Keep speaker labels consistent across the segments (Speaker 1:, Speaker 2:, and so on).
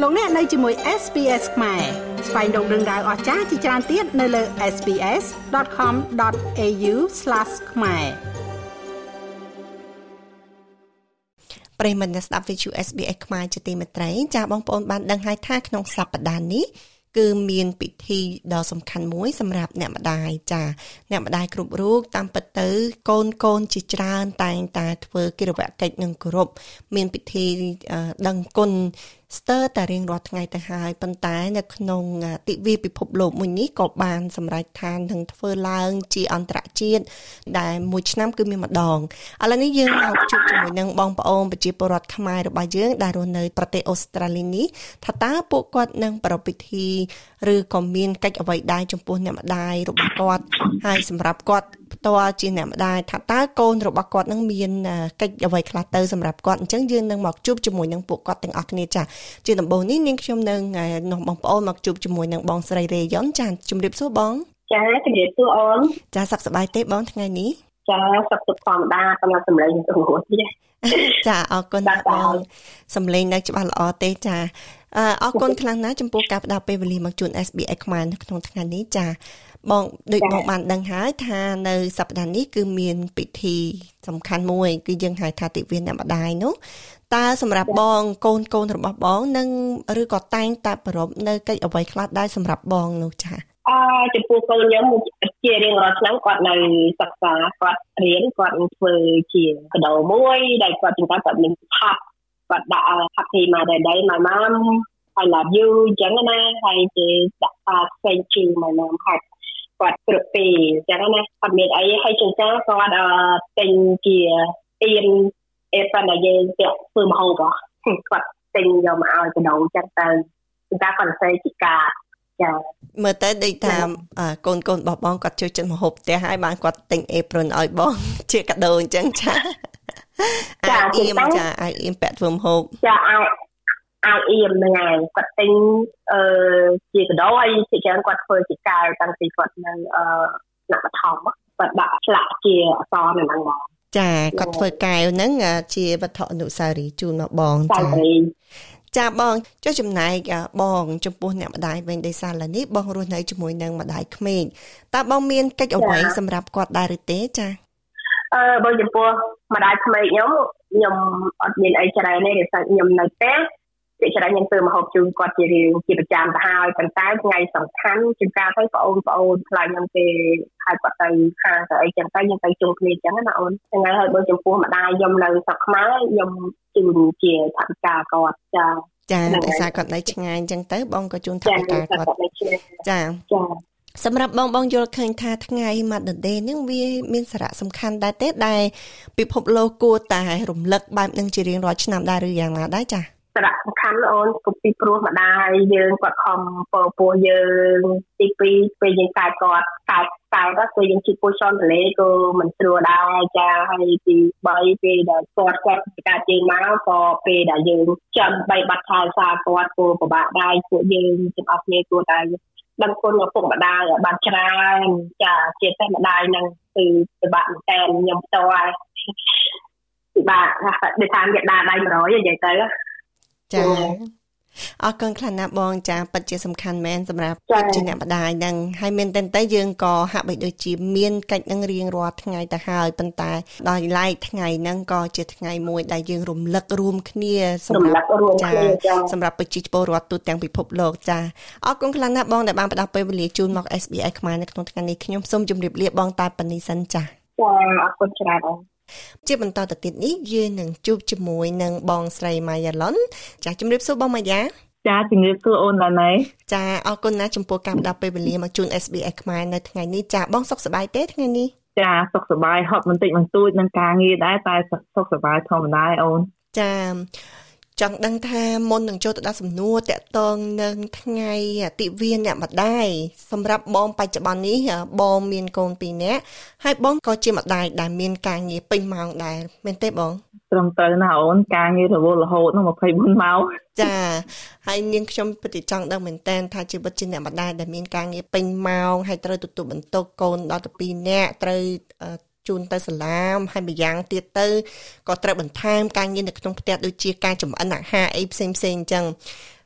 Speaker 1: លោកអ្នកនៅជាមួយ SPS ខ្មែរស្វែងរកដឹងដៅអស្ចារ្យជាច្រើនទៀតនៅលើ sps.com.au/ ខ្មែរប្រិមត្តអ្នកស្ដាប់វិទ្យុ SBS ខ្មែរជាទីមេត្រីចាស់បងប្អូនបានដឹងហើយថាក្នុងសប្តាហ៍នេះគឺមានពិធីដ៏សំខាន់មួយសម្រាប់អ្នកម្ដាយចាអ្នកម្ដាយគ្រប់រូបតាមពិតទៅកូនជាច្រើនតែងតែធ្វើកិច្ចវកិច្ចនឹងគ្រប់មានពិធីដឹងគុណស្ទើរតែរៀងរាល់ថ្ងៃទៅហើយប៉ុន្តែនៅក្នុងទិវាពិភពលោកមួយនេះក៏បានសម្រេចថានឹងធ្វើឡើងជាអន្តរជាតិដែលមួយឆ្នាំគឺមានម្ដងឥឡូវនេះយើងមកជួបជាមួយនឹងបងប្អូនប្រជាពលរដ្ឋខ្មែររបស់យើងដែលរស់នៅប្រទេសអូស្ត្រាលីនេះថាតើពួកគាត់នឹងប្រារព្ធពិធីឬក៏មានកិច្ចអ្វីដែរចំពោះអ្នកម្ដាយរបស់គាត់ហើយសម្រាប់គាត់ផ្ទាល់ជាអ្នកម្ដាយថាតើកូនរបស់គាត់នឹងមានកិច្ចអ្វីខ្លះទៅសម្រាប់គាត់អញ្ចឹងយើងនឹងមកជួបជាមួយនឹងពួកគាត់ទាំងអស់គ្នាចាជាដំបូងនេះនាងខ្ញុំនឹងនាំបងប្អូនមកជួបជាមួយនឹងបងស្រីរេយ៉ុនចាជម្រាបសួរបង
Speaker 2: ចាជម្រាបសួរអូន
Speaker 1: ចាសុខសប្បាយទេបងថ្ងៃនេះ
Speaker 2: ចាសុខទុក្ខធម្មតាតាមសម្លេងទៅរួចទេ
Speaker 1: ចាអរគុណបងសម្លេងនៅច្បាស់ល្អទេចាអរគុណខ្លាំងណាស់ចំពោះការផ្ដល់ពេលវេលាមកជួន SBS ខ្មែរនៅក្នុងថ្ងៃនេះចាបងដូចបងបានដឹងហើយថានៅសប្តាហ៍នេះគឺមានពិធីសំខាន់មួយគឺយើងហៅថាទិវាអ្នកម្ដាយនោះតើសម្រាប់បងកូនរបស់បងនឹងឬក៏តែងតែប្រារព្ធនៅកិច្ចអ្វីខ្លះដែរសម្រាប់បងនោះចា
Speaker 2: ចំពោះកូនខ្ញុំជារៀងរាល់ឆ្នាំគាត់នៅសិក្សាគាត់រៀនគាត់ធ្វើជាកដោមួយដែលគាត់ចង់គាត់មានផាប់គាត់ដាក់ Happy Mother's Day my mom I love you អញ្ចឹងណាហើយជាដាក់thank you my mom ហើយគាត់គ្រប់ពេលអញ្ចឹងណាអត់មានអីហើយចង្ការគាត់ទិញជាទៀនអេប៉ុន្តែយើងពាក់ធ្វើម្ហូបគាត់ទិញយកមកឲ្យកដោអញ្ចឹងទៅចង្ការគាត់សេជាការចា
Speaker 1: មើលទៅដូចថាកូនរបស់បងគាត់ជួយចិត្តម្ហូបផ្ទះហើយបានគាត់ទិញអេប្រុនឲ្យបងជាកាដូអញ្ចឹងចាអាយអៀមចាអាយអៀមពាក់ធ្វើម្ហូប
Speaker 2: ចាអាយអៀមហ្នឹងហើយគាត់ទិញជាកាដូហើយជាច្រើនគាត់ធ្វើជាកាយតាំងពីគាត់នៅថ្នាក់បឋមគាត់ដាក់ឆ្លាក់ជាអក្សរហ្នឹងហ្មង
Speaker 1: ចាគាត់ធ្វើកាយហ្នឹងជាវត្ថុអនុស្សាវរីយ៍ជូនមកបងចាបងចុះចំណែកបងចំពោះអ្នកម្ដាយវិញដោយសារឡើយនេះបងរស់នៅជាមួយនឹងម្ដាយក្មេងតើបងមានកិច្ចអ្វីសម្រាប់គាត់ដែរឬទេចា
Speaker 2: បើចំពោះម្ដាយក្មេងខ្ញុំអត់មានអីច្រើនទេដោយសារខ្ញុំនៅផ្ទះជាច្រើនខ្ញុំធ្វើម្ហូបជូនគាត់ជារៀងជាប្រចាំទៅហើយប៉ុន្តែថ្ងៃសំខាន់ជាការទៅបងប្អូនខ្លាចខ្ញុំគេហៅគាត់ទៅខាងទៅអីចឹងទៅខ្ញុំទៅជុំគ្នាចឹងណាអូនថ្ងៃហើយបើចំពោះម្ដាយខ្ញុំនៅស្រុកខ្មែរខ្ញុំជូនជាថវិកាគាត់
Speaker 1: ចាដោយសារគាត់នៅឆ្ងាយអញ្ចឹងទៅបងក៏ជូនថវិកាគាត់ចាសម្រាប់បងយល់ឃើញថាថ្ងៃ Mother's Day នេះវាមានសារៈសំខាន់ដែរទេដែលពិភពលោកគួរតែរំលឹកបែបនឹងជារៀងរាល់ឆ្នាំដែរឬយ៉ាងណាដែរចា
Speaker 2: សារៈសំខាន់អូនពីព្រោះម្ដាយយើងគាត់ខំពោះយើងទី2ពេលយើងកាយគាត់កាយដល់ពេលយើងជិះពោះឆនទលេក៏មិនស្រួលដែរចាហើយទី3ពេលដែលគាត់ការជើងមកក៏ពេលដែលយើងចាំបីបាត់ខែសារគាត់គួរពិបាកដែរពួកយើងទាំងអស់គ្នាគួរតែដឹងគុណឪពុកម្ដាយឲ្យបានច្រើនចាជាតែម្ដាយនឹងគឺពិបាកមែនតើខ្ញុំផ្ទាល់ពិបាកដូចថាមេដាដៃ100និយាយទៅ
Speaker 1: ចាអរគុណខ្លាំងណាស់បងចាពិតជាសំខាន់មែនសម្រាប់ជាអ្នកម្ដាយនឹងហើយមែនតើយើងក៏ហាក់បីដូចជាមានកិច្ចនឹងរៀងរាល់ថ្ងៃទៅហើយប៉ុន្តែដល់ឡែកថ្ងៃហ្នឹងក៏ជាថ្ងៃមួយដែលយើងរំលឹករួមគ្នាសម្រាប់ប្រជាពលរដ្ឋទូទាំងពិភពលោកចាអរគុណខ្លាំងណាស់បងដែលបានផ្ដល់ពេលវេលាជូនមក SBS ខ្មែរនៅក្នុងថ្ងៃនេះខ្ញុំសូមជម្រាបលាបងតែប៉ុណ្្នេះសិនចា
Speaker 2: អរគុណច្រើនបង
Speaker 1: ជាបន្តទៅទៀតនេះយើងនឹងជួបជាមួយនឹងបងស្រីម៉ាយ៉ាឡុនចាជំរាបសួរបងម៉ាយ៉ា
Speaker 3: ចាជំរាបសួរអូនដែរណា
Speaker 1: ចាអរគុណណាស់ចំពោះការផ្ដល់ពេលវេលាមកជូន SBS ខ្មែរនៅថ្ងៃនេះចាបងសុខសប្បាយទេថ្ងៃនេះ
Speaker 3: ចាសុខសប្បាយហត់បន្តិចបន្តួចនឹងការងារដែរតែសុខសប្បាយធម្មតាអូន
Speaker 1: ចាចង់ដឹងថាមុននឹងចូលទៅដល់សំណួរតាក់ទងនឹងថ្ងៃទិវាអ្នកម្ដាយសម្រាប់បងបច្ចុប្បន្ននេះបងមានកូន2នាក់ហើយបងក៏ជាម្ដាយដែលមានការងារពេញម៉ោងដែរមែនទេបង
Speaker 3: ត្រឹមត្រូវណាអូនការងាររវល់រហូតនោះ24ម៉ោង
Speaker 1: ចាហើយនាងខ្ញុំពិតជាចង់ដឹងមែនតើថាជីវិតជាអ្នកម្ដាយដែលមានការងារពេញម៉ោងហើយត្រូវទទួលបន្ទុកកូនដល់12នាក់ត្រូវជូនទៅសាលាហើយម្យ៉ាងទៀតទៅក៏ត្រូវបន្ថែមការងារនៅក្នុងផ្ទះដូចជាការចម្អិនអាហារអីផ្សេងៗអញ្ចឹង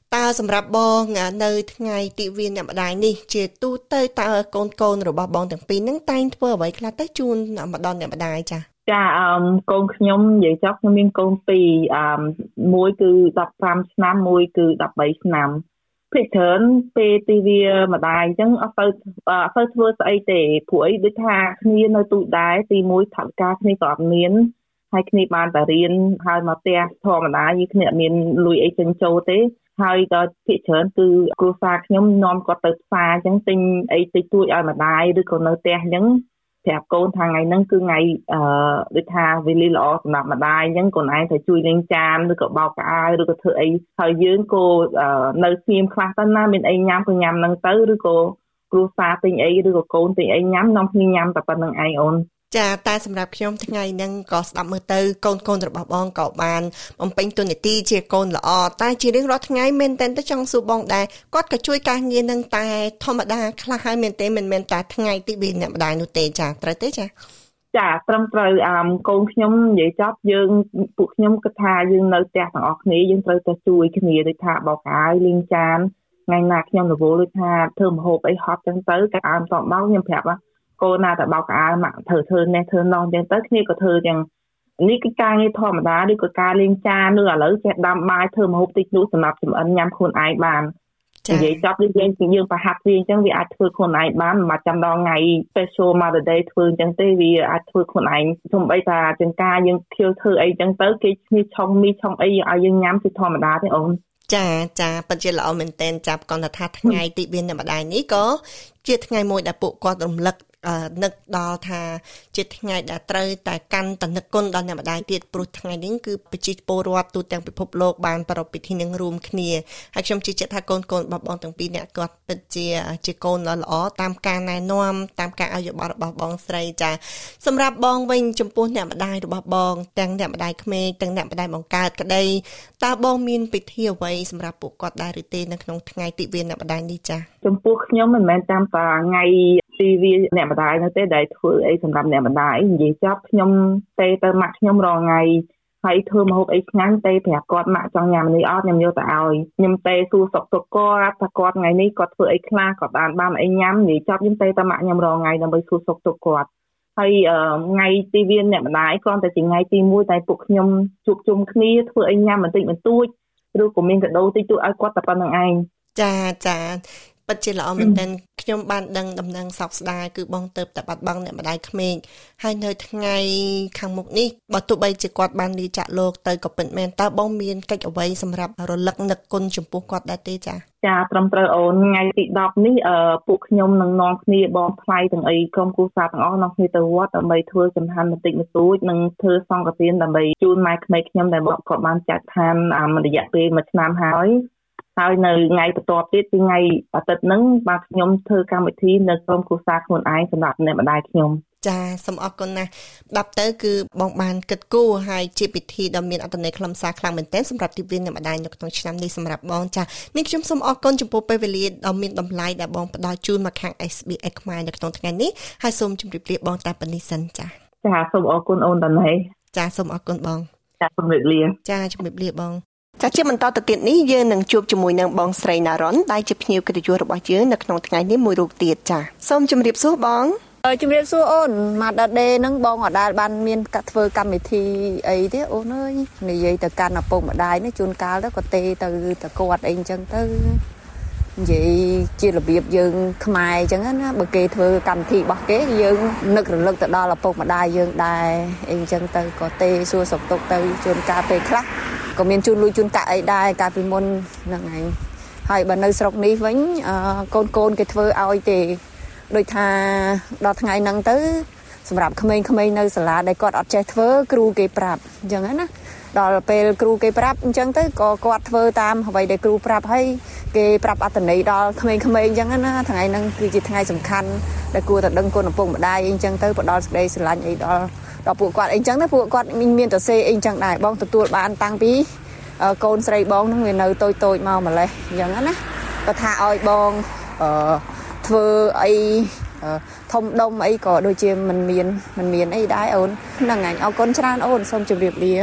Speaker 1: តើសម្រាប់បងនៅថ្ងៃទិវាអ្នកម្ដាយនេះជាទូទៅតើកូនរបស់បងទាំងពីរហ្នឹងតែងធ្វើអ្វីខ្លះទៅជូនម្ដងអ្នកម្ដាយចា
Speaker 3: ចាកូនខ្ញុំនិយាយចុះខ្ញុំមានកូនពីរមួយគឺ15ឆ្នាំមួយគឺ13ឆ្នាំភាគច្រើនពេលទិវាម្ដាយអញ្ចឹងអត់ទៅធ្វើស្អីទេព្រោះអីដូចថាគ្នានៅទូចដែរទីមួយថវិកាគ្នាក៏អត់មានហើយគ្នាបានតែរៀនហើយមកផ្ទះធម្មតាយើងគ្នាអត់មានលុយអីចិញ្ចោទេហើយក៏ភាគច្រើនគឺគ្រួសារខ្ញុំនាំគាត់ទៅផ្សារអញ្ចឹងទិញអីតិចតួចឲ្យម្ដាយឬក៏នៅផ្ទះអញ្ចឹងប្រាប់កូនថាថ្ងៃហ្នឹងគឺថ្ងៃដូចថាវេលាល្អសម្រាប់ម្ដាយអញ្ចឹងកូនឯងត្រូវជួយលេងចានឬក៏បោកកៅអៅឬក៏ធ្វើអីហើយយើងក៏នៅស្ងៀមខ្លះទៅណាមានអីញ៉ាំក៏ញ៉ាំហ្នឹងទៅឬក៏គ្រួសារទិញអីឬក៏កូនទិញអីញ៉ាំនាំគ្នាញ៉ាំតែប៉ុណ្្នឹងឯងអូន
Speaker 1: ចាតែសម្រាប់ខ្ញុំថ្ងៃហ្នឹងក៏ស្ដាប់មើលទៅកូនរបស់បងក៏បានបំពេញតួនាទីជាកូនល្អតែជារៀងរាល់ថ្ងៃមែនតើចង់សួរបងដែរគាត់ក៏ជួយការងារហ្នឹងតែធម្មតាខ្លះហើយមែនទេមិនមែនតែថ្ងៃទី2អ្នកម្ដាយនោះទេចាត្រូវទេចា
Speaker 3: ត្រឹមត្រូវកូនខ្ញុំនិយាយចប់យើងពួកខ្ញុំគិតថាយើងនៅផ្ទះទាំងអស់គ្នាយើងត្រូវតែជួយគ្នាដូចថាបោកអាវលាងចានថ្ងៃណាខ្ញុំរវល់ដូចថាធ្វើម្ហូបអីហត់ចឹងទៅកាអើមតបោកខ្ញុំប្រាប់កូនណាតែបោកកៅអៅមកធ្វើនេះធ្វើនោះអញ្ចឹងទៅគ្នាក៏ធ្វើចឹងនេះគឺការងារធម្មតាឬក៏ការលេងចានឬឥឡូវចេះដាំបាយធ្វើម្ហូបតិចតួចសម្រាប់ចម្អិនញ៉ាំខ្លួនឯងបាននិយាយចប់ដូចយើងប្រហាត់វាអញ្ចឹងវាអាចធ្វើខ្លួនឯងបានមិនចាំដល់ថ្ងៃ special Mother Day ធ្វើអញ្ចឹងទេវាអាចធ្វើខ្លួនឯងសំបីថាចង្ការយើងខៀវធ្វើអីអញ្ចឹងទៅគេឈ្មោះឆុងមីឆុងអីឲ្យយើងញ៉ាំជាធម្មតាទេអូន
Speaker 1: ចាពិតជាល្អមែនទែនចាប់គាត់ថាថ្ងៃទី2អ្នកម្ដាយនេះក៏ជាថ្ងៃមួយដែលពួកគាត់រំលឹកនឹកដល់ថាជាថ្ងៃដែលត្រូវតែកាន់តនឹកគុណដល់អ្នកម្ដាយទៀតព្រោះថ្ងៃនេះគឺប្រជាពលរដ្ឋទូទាំងពិភពលោកបានប្រារព្ធពិធីនឹងរួមគ្នាហើយខ្ញុំជឿជាក់ថាកូនរបស់បងទាំងពីរអ្នកគាត់ពិតជាកូនល្អតាមការណែនាំតាមការឲ្យយោបល់របស់បងស្រីចាសម្រាប់បងវិញចំពោះអ្នកម្ដាយរបស់បងទាំងអ្នកម្ដាយក្មេកទាំងអ្នកម្ដាយបង្កើតក្តីតើបងមានពិធីអ្វីសម្រាប់ពួកគាត់ដែរឬទេនៅក្នុងថ្ងៃទិវាអ្នកម្ដាយនេះចា
Speaker 3: ចំពោះខ្ញុំមិនមែនតាមតែថ្ងៃទីវាអ្នកម្ដាយនោះទេដែលធ្វើអីសម្រាប់អ្នកម្ដាយនិយាយចប់ខ្ញុំទៅម៉ាក់ខ្ញុំរងថ្ងៃហើយធ្វើម្ហូបអីឆ្ងាញ់ប្រាប់គាត់ម៉ាក់ចង់ញ៉ាំនេះអត់ខ្ញុំយកទៅឲ្យខ្ញុំសួរសុខទុក្ខគាត់ថាគាត់ថ្ងៃនេះគាត់ធ្វើអីខ្លះគាត់បានអីញ៉ាំនិយាយចប់ខ្ញុំទៅម៉ាក់ខ្ញុំរងថ្ងៃដើម្បីសួរសុខទុក្ខគាត់ហើយថ្ងៃទីវាអ្នកម្ដាយគ្រាន់តែជាថ្ងៃទី1តែពួកខ្ញុំជួបជុំគ្នាធ្វើអីញ៉ាំបន្តិចបន្តួចឬក៏មានកាដូតិចតួចឲ្យគាត់តែប៉ុណ្្នឹងឯង
Speaker 1: ចាពិតជាល្អមែនទែនខ្ញុំបានដឹងដំណឹងសោកស្ដាយគឺបងទៅតែបាត់បង់អ្នកម្ដាយក្មេកហើយនៅថ្ងៃខាងមុខនេះបើទោះបីជាគាត់បានលាចាកលោកទៅក៏ពិតមែនតើបងមានកិច្ចអ្វីសម្រាប់រលឹកនឹកគុណចំពោះគាត់ដែរទេចា
Speaker 3: ត្រឹមត្រូវអូនថ្ងៃទី10នេះពួកខ្ញុំនឹងនាំគ្នាបងថ្លៃទាំងអីក្រុមគ្រួសារទាំងអស់នាំគ្នាទៅវត្តដើម្បីធ្វើចំហានបន្តិចបន្តួចនិងធ្វើសង្ឃទានដើម្បីជូនម៉ែក្មេកខ្ញុំដែលគាត់បានចាត់ឋានរយៈពេល1ឆ្នាំហើយនៅថ្ងៃបន្ទាប់ទៀតគឺថ្ងៃអាទិត្យហ្នឹងបាទខ្ញុំធ្វើកម្មវិធីនៅក្រុមគ្រួសារខ្លួនឯងសម្រាប់អ្នកម្ដាយខ្ញុំ
Speaker 1: ចាសូមអរគុណណាស់ដល់ទៅគឺបងបានគិតគូរហើយជាពិធីដ៏មានអត្ថន័យខ្លឹមសារខ្លាំងមែនទែនសម្រាប់ទិវាអ្នកម្ដាយនៅក្នុងឆ្នាំនេះសម្រាប់បងចានេះខ្ញុំសូមអរគុណចំពោះពេលវេលាដ៏មានតម្លៃដែលបងផ្ដល់ជូនមកខាង SBS ខ្មែរនៅក្នុងថ្ងៃនេះហើយសូមជម្រាបលាបងតាប៉ុណ្នេះសិនចា
Speaker 3: សូមអរគុណអូនតាណេ
Speaker 1: ចាសូមអរគុណបង
Speaker 3: ជម្រាបលា
Speaker 1: ចាជម្រាបលាបងចាជាបន្តទៅទៀតនេះយើងនឹងជួបជាមួយនឹងបងស្រីណារ៉ុនដែលជាភ្ញៀវកិត្តិយសរបស់យើងនៅក្នុងថ្ងៃនេះមួយរូបទៀតចាសូមជម្រាបសួរបង
Speaker 4: ជំរាបសួរអូនមកដល់ដេហ្នឹងបងអត់ដែលបានមានកាត់ធ្វើកម្មវិធីអីទេអូនអើយនិយាយទៅកាន់ឪពុកម្ដាយនេះជួនកាលទៅក៏ទេទៅគាត់អីអញ្ចឹងទៅនិយាយជារបៀបយើងខ្មែរអញ្ចឹងណាបើគេធ្វើកម្មវិធីរបស់គេយើងនឹករលឹកទៅដល់ឪពុកម្ដាយយើងដែរអីអញ្ចឹងទៅក៏ទេសួរសុខទុក្ខទៅជួនកាលពេលខ្លះក៏មានជូនលុយជូនកាក់អីដែរកាលពីមុនហ្នឹងឯងហើយបើនៅស្រុកនេះវិញកូនគេធ្វើឲ្យទេដូចថាដល់ថ្ងៃហ្នឹងទៅសម្រាប់ក្មេងៗនៅសាលាដែលគាត់អត់ចេះធ្វើគ្រូគេប្រាប់អញ្ចឹងណាដល់ពេលគ្រូគេប្រាប់អញ្ចឹងទៅក៏គាត់ធ្វើតាមអ្វីដែលគ្រូប្រាប់ហើយគេប្រាប់អត្ថន័យដល់ក្មេងៗអញ្ចឹងណាថ្ងៃហ្នឹងគឺជាថ្ងៃសំខាន់ដែលគួរតែដឹងគុណឪពុកម្ដាយអីអញ្ចឹងទៅផ្ដល់សេចក្ដីស្រឡាញ់អីដល់ពួកគាត់អីអញ្ចឹងណាពួកគាត់មានតែសេអីអញ្ចឹងដែរបងទទួលបានតាំងពីកូនស្រីបងហ្នឹងវានៅតូចមកម្លេះអញ្ចឹងណាគាត់ថាឲ្យបងធ្វើអីធំដុំអីក៏ដូចជាមិនមានអីដែរអូនហ្នឹងឯងអរគុណច្រើនអូនសូមជម្រាបលា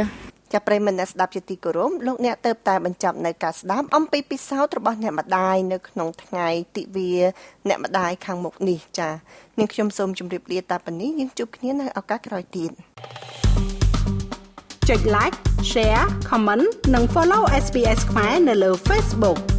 Speaker 1: ចាប់ប្រិយមិត្តអ្នកស្ដាប់ជាទីគោរពលោកអ្នកទៅតែបញ្ចប់នៅការស្ដាប់អំពីពិសោធន៍របស់អ្នកម្ដាយនៅក្នុងថ្ងៃទិវាអ្នកម្ដាយខាងមុខនេះចា៎នាងខ្ញុំសូមជម្រាបលាតែប៉ុណ្នេះយើងជួបគ្នានៅឱកាសក្រោយទៀត
Speaker 5: ចុច like share comment និង follow SBS ខ្មែរនៅលើ Facebook